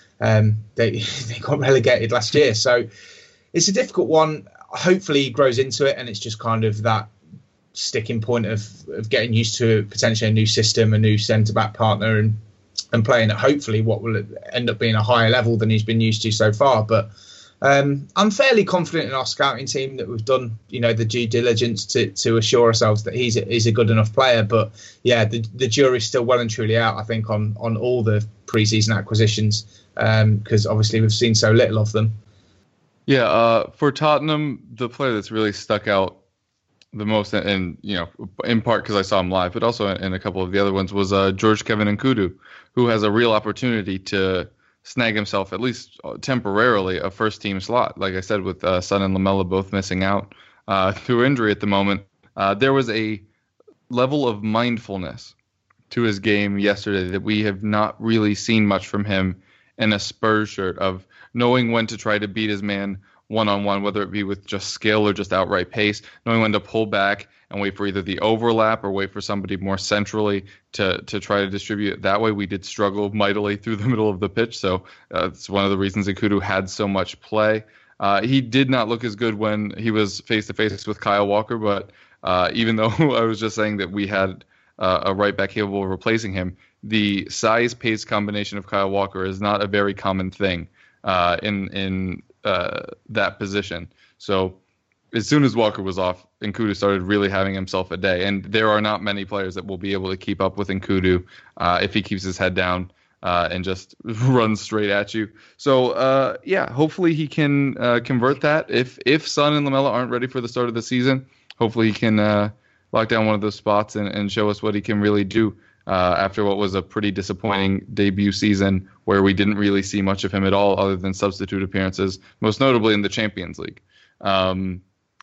Speaker 5: um, they they got relegated last year. So it's a difficult one. Hopefully he grows into it, and it's just kind of that sticking point of, of getting used to potentially a new system, a new centre-back partner, and and playing at hopefully what will end up being a higher level than he's been used to so far. But um, I'm fairly confident in our scouting team that we've done, you know, the due diligence to, to assure ourselves that he's a, he's a good enough player. But yeah, the, the jury's still well and truly out, I think, on, on all the pre-season acquisitions, because um, obviously we've seen so little of them.
Speaker 3: Yeah, uh, for Tottenham, the player that's really stuck out the most, and, and you know, in part because I saw him live, but also in, in a couple of the other ones, was uh, George Kevin Nkudu, who has a real opportunity to snag himself, at least temporarily, a first-team slot. Like I said, with uh, Son and Lamela both missing out uh, through injury at the moment, uh, there was a level of mindfulness to his game yesterday that we have not really seen much from him in a Spurs shirt, of knowing when to try to beat his man one-on-one, whether it be with just skill or just outright pace, knowing when to pull back and wait for either the overlap or wait for somebody more centrally to to try to distribute it that way. We did struggle mightily through the middle of the pitch, so uh, it's one of the reasons Nkudu had so much play. Uh, he did not look as good when he was face-to-face with Kyle Walker, but uh, even though I was just saying that we had uh, a right back capable of replacing him, the size-pace combination of Kyle Walker is not a very common thing uh, in in uh, that position. So as soon as Walker was off, Nkudu started really having himself a day. And there are not many players that will be able to keep up with Nkudu uh, if he keeps his head down uh, and just runs straight at you. So, uh, yeah, hopefully he can uh, convert that. If if Son and Lamela aren't ready for the start of the season, hopefully he can uh, lock down one of those spots and, and show us what he can really do uh, after what was a pretty disappointing debut season where we didn't really see much of him at all other than substitute appearances, most notably in the Champions League. Um,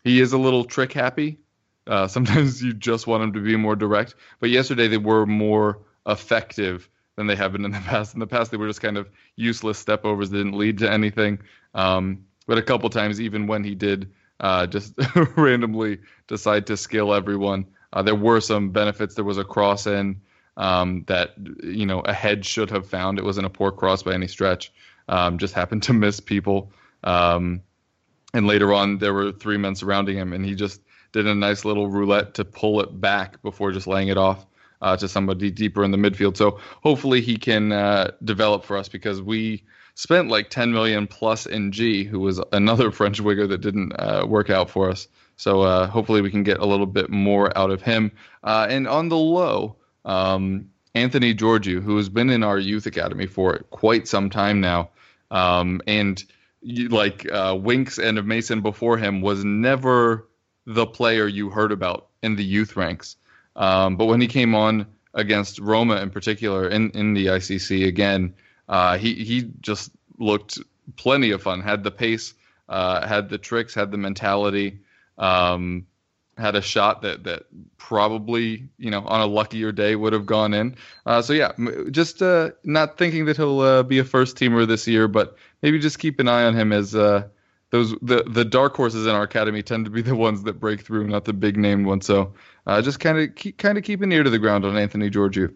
Speaker 3: he is a little trick happy. Uh, sometimes you just want him to be more direct. But yesterday they were more effective than they have been in the past. In the past, they were just kind of useless step overs that didn't lead to anything. Um, but a couple times, even when he did uh, just randomly decide to skill everyone, uh, there were some benefits. There was a cross in um, that, you know, a head should have found. It wasn't a poor cross by any stretch. Um, just happened to miss people. Um, and later on, there were three men surrounding him, and he just did a nice little roulette to pull it back before just laying it off uh, to somebody deeper in the midfield. So hopefully he can uh, develop for us, because we spent like ten million plus in G, who was another French winger that didn't uh, work out for us. So uh, hopefully we can get a little bit more out of him. Uh, and on the low, um, Anthony Georgiou, who has been in our youth academy for quite some time now, um, and like uh, Winks and Mason before him, was never the player you heard about in the youth ranks. Um, but when he came on against Roma in particular in, in the I C C again, uh, he, he just looked plenty of fun, had the pace, uh, had the tricks, had the mentality, um, had a shot that, that probably, you know, on a luckier day would have gone in. Uh, so yeah, just uh, not thinking that he'll uh, be a first teamer this year, but maybe just keep an eye on him as uh, Those the, the dark horses in our academy tend to be the ones that break through, not the big named ones. So uh, just kind of keep kind of keep an ear to the ground on Anthony Georgiou.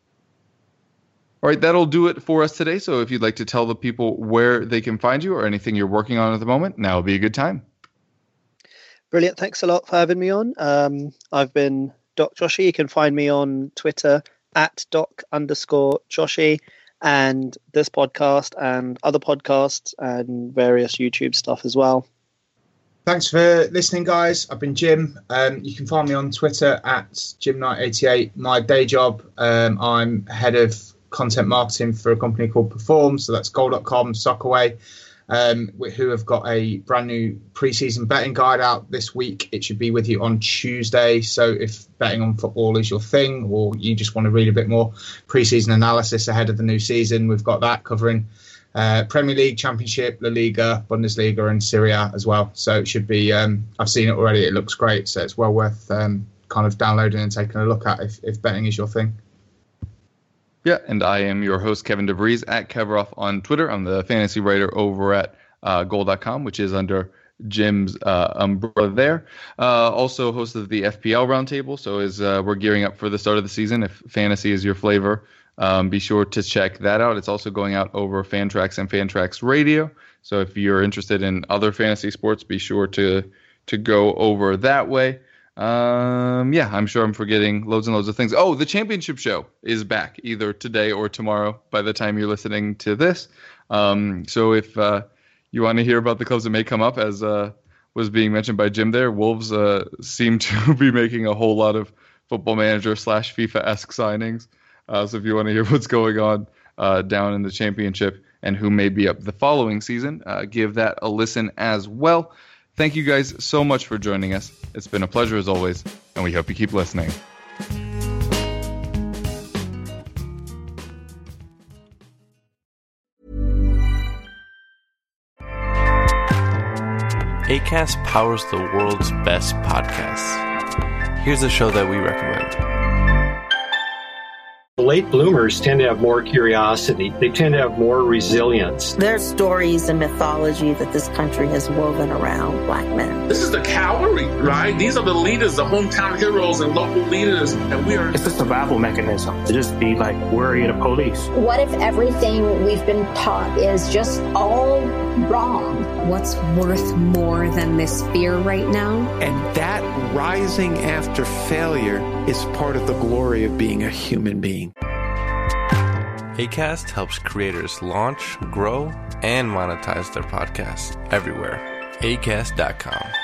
Speaker 3: All right, that'll do it for us today. So if you'd like to tell the people where they can find you or anything you're working on at the moment, now would be a good time.
Speaker 4: Brilliant. Thanks a lot for having me on. Um, I've been Doc Joshi. You can find me on Twitter at doc underscore Joshi. And this podcast and other podcasts and various YouTube stuff as well.
Speaker 5: Thanks for listening, guys. I've been Jim. Um, you can find me on Twitter at Jim Knight eighty-eight. My day job, um, I'm head of content marketing for a company called Perform. So that's goal dot com, Soccerway, um, who have got a brand new preseason betting guide out this week. It should be with you on Tuesday. So if betting on football is your thing, or you just want to read a bit more preseason analysis ahead of the new season, we've got that covering uh, Premier League, Championship, La Liga, Bundesliga, and Serie A as well. So it should be, um, I've seen it already. It looks great. So it's well worth um, kind of downloading and taking a look at if, if betting is your thing.
Speaker 3: Yeah, and I am your host, Kevin DeVries, at Keveroff on Twitter. I'm the fantasy writer over at uh, goal dot com, which is under Jim's uh, umbrella there. Uh, also host of the F P L Roundtable. So as uh, we're gearing up for the start of the season, if fantasy is your flavor, um, be sure to check that out. It's also going out over Fantrax and Fantrax Radio. So if you're interested in other fantasy sports, be sure to to go over that way. Um, yeah, I'm sure I'm forgetting loads and loads of things. Oh, the championship show is back either today or tomorrow by the time you're listening to this. Um, so if uh, you want to hear about the clubs that may come up, as uh, was being mentioned by Jim there, Wolves uh, seem to be making a whole lot of Football Manager slash FIFA-esque signings. Uh, so if you want to hear what's going on uh, down in the championship and who may be up the following season, uh, give that a listen as well. Thank you guys so much for joining us. It's been a pleasure as always, and we hope you keep listening.
Speaker 8: Acast powers the world's best podcasts. Here's a show that we recommend.
Speaker 9: Late bloomers tend to have more curiosity. They tend to have more resilience.
Speaker 10: There's stories and mythology that this country has woven around black men.
Speaker 11: This is the cavalry, right? These are the leaders, the hometown heroes and local leaders. And we are...
Speaker 12: It's a survival mechanism to just be like worry of the police.
Speaker 13: What if everything we've been taught is just all wrong?
Speaker 14: What's worth more than this fear right now?
Speaker 15: And that rising after failure is part of the glory of being a human being.
Speaker 8: Acast helps creators launch, grow, and monetize their podcasts everywhere. Acast dot com.